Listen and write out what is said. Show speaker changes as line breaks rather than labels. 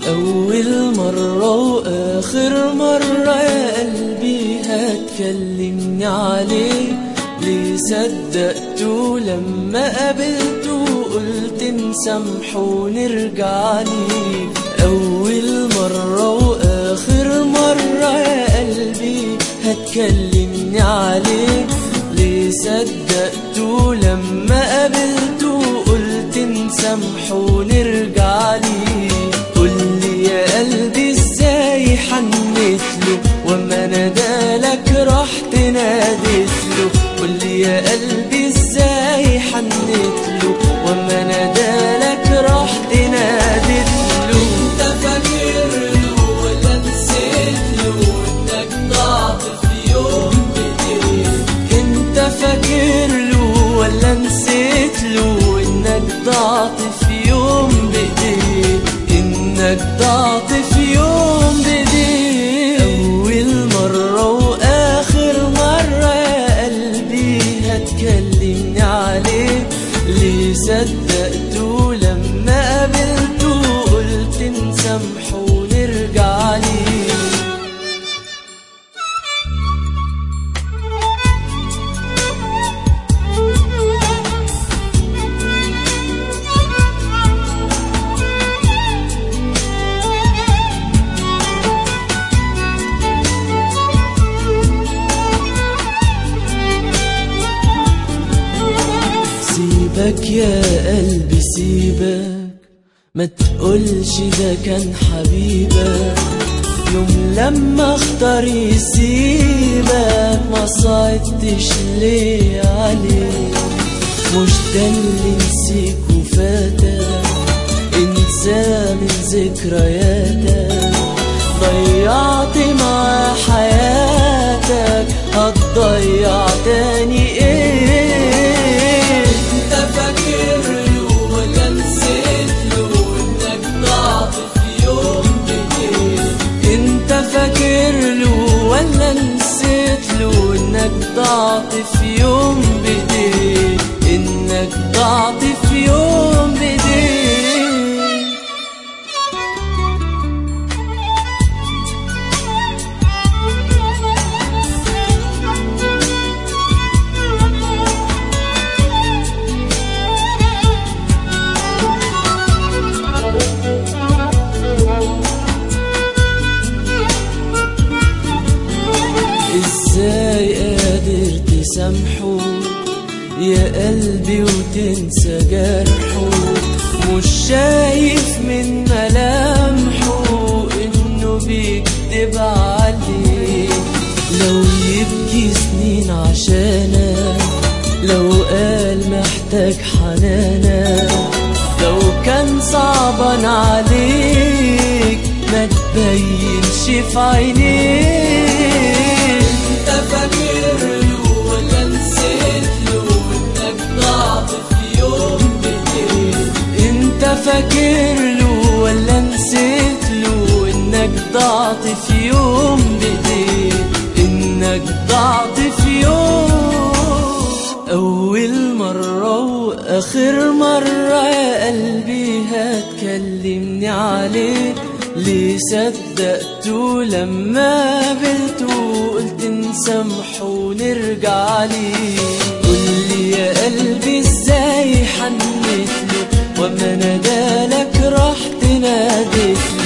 أول مرة وآخر مرة يا قلبي هتكلمني عليه، ليه صدقته لما قابلته وقلت نسامحه ونرجع ليه. أول مرة وآخر مرة يا قلبي هتكلمني عليه، ليه صدقته لما قابلته وقلت نسامحه ونرجع ليه. قولي يا قلبي ازاي حنيتله وما نادالك رحت ناديتله. قولي يا قلبي ازاي حنيتله وما نادالك رحت ناديتله. انت فاكرله ولا نسيتله انك ضعت في يوم بايديه؟ انت فاكرله ولا نسيتله انك ضعت في يوم بايديه؟ انك ضعت في يوم بايديه. اول مرة واخر مرة يا قلبي هتكلمني عليه، ليه صدقته لما قابلته قلت نسامحه ونرجع ليه. سيبك يا قلبي سيبك، ما تقولش ده كان حبيبك. يوم لما اختار يسيبك ما صعدتش ليه عليه. مش ده اللي نسيك وفاتك، انسى من ذكرياتك. ضيعت مع حياتك هتضيع تاني ايه؟ انت فاكرله ولا نسيتله انك ضعت في يوم بايديه؟ انت فاكرله ولا نسيتله انك ضعت في يوم بايديه؟ انك ضعت في يوم بايديه. ازاي قادر تسامحه يا قلبي وتنسى جرحه؟ مش شايف من ملامحه انه بيكدب عليك؟ لو يبكي سنين عشانك، لو قال محتاج حنانك، لو كان صعبان عليك ما تبينش في عينيك. انت فاكرله ولا نسيتله انك ضعت في يوم بايديه؟ انت فاكرله ولا نسيتله انك ضعت في يوم بايديه؟ انك ضعت في يوم. اول مرة واخر مرة يا قلبي هتكلمني عليه، ليه صدقته لما قابلته قلت نسامحه ونرجع ليه. قولي يا قلبي ازاي حنيتله وما نادالك رحت ناديتله.